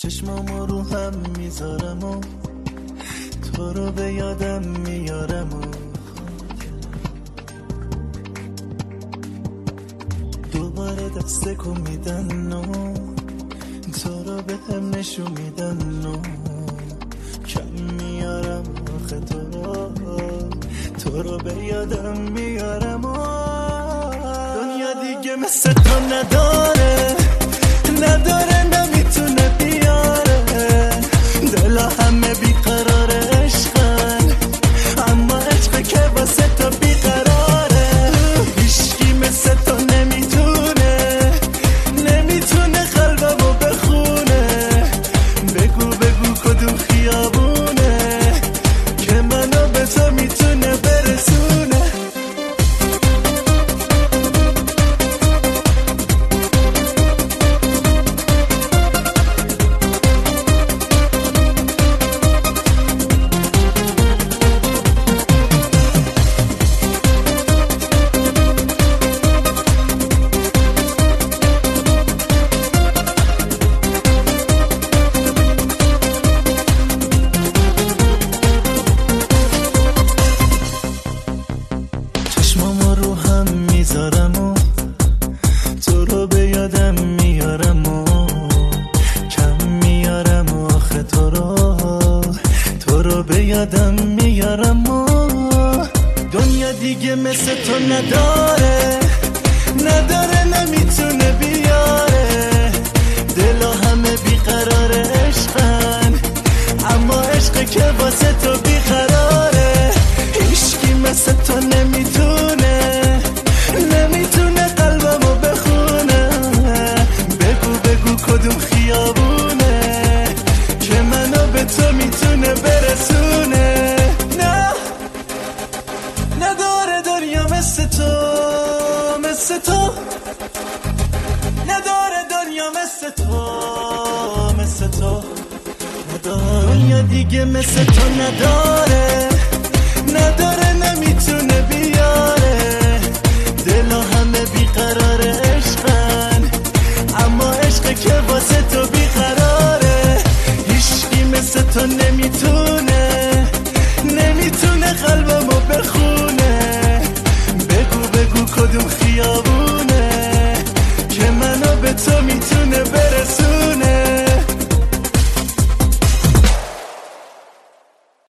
چشمامو رو هم میذارم و تو رو به یادم میارم و دوباره دست کن میدن و تو رو به هم نشون میدن و کم میارم آخه تو رو به یادم میارم و دنیا دیگه مثل تو نداره نمیتونه بیاره دلا همه بیقرار عشقن اما عشق که واسه تو بیقراره هیچکی مثل تو نمیتونه قلبمو بخونه بگو کدوم خیابونه که منو به تو میتونه برسونه رو هم میذارم و تو رو به یادم میارم و کم میارم و آخه تو رو به یادم میارم و دنیا دیگه مثل تو نداره نمیتونه بیاره دلا همه بیقرار عشقن اما عشق که واسه تو بیقراره هیچکی مثل تو نمیتونه قلبمو بخونه بگو کدوم خیابونه که منو به تو میتونه برسونه نه نداره دنیا مثل تو نداره دنیا مثل تو نداره دنیا دیگه مثل تو نداره نمیتونه